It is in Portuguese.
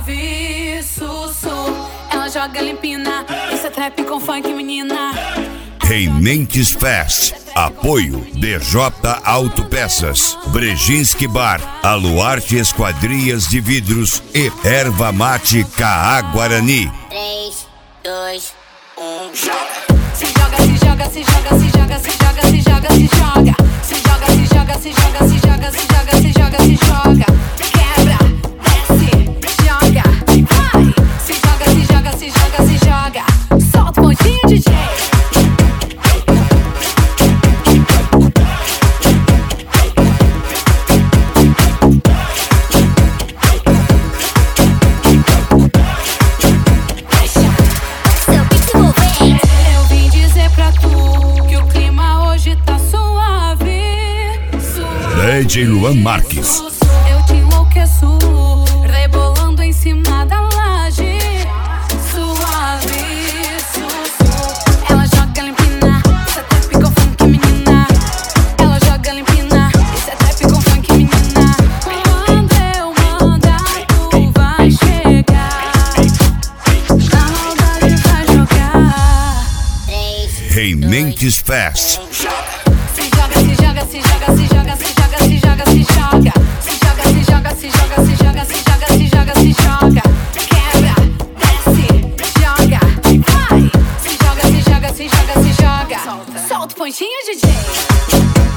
suave, sussu. Ela joga limpina, isso é trap com funk, menina. Rementes Fest. Apoio DJ Autopeças, Brejinski Bar, Aluarte Esquadrias de Vidros e Erva Mate Caá Guarani. 3, 2, 1, joga! Se joga, se joga, se joga, se joga, se joga, se joga, se joga. Se joga, se joga, se joga, se joga, se joga, se joga, se joga. Quebra, desce, joga, vai. Se joga, se joga, se joga, se joga. Solta o pontinho, DJ. DJ Luan Marques. Eu te enlouqueço, rebolando em cima da laje. Suave, sussu. Ela joga limpina, isso é trap com funk, menina. Ela joga limpina, isso é trap com funk, menina. Quando eu mandar, tu vai chegar. Na maldade vai jogar. Rementes Fest. Se joga, se joga, se joga, se joga, se joga, se joga, se joga. Se joga, se joga, se joga, se joga, se joga, se joga, se joga. Quebra, desce, joga, vai. Se joga, se joga, se joga, se joga. Solta o pontinho, DJ.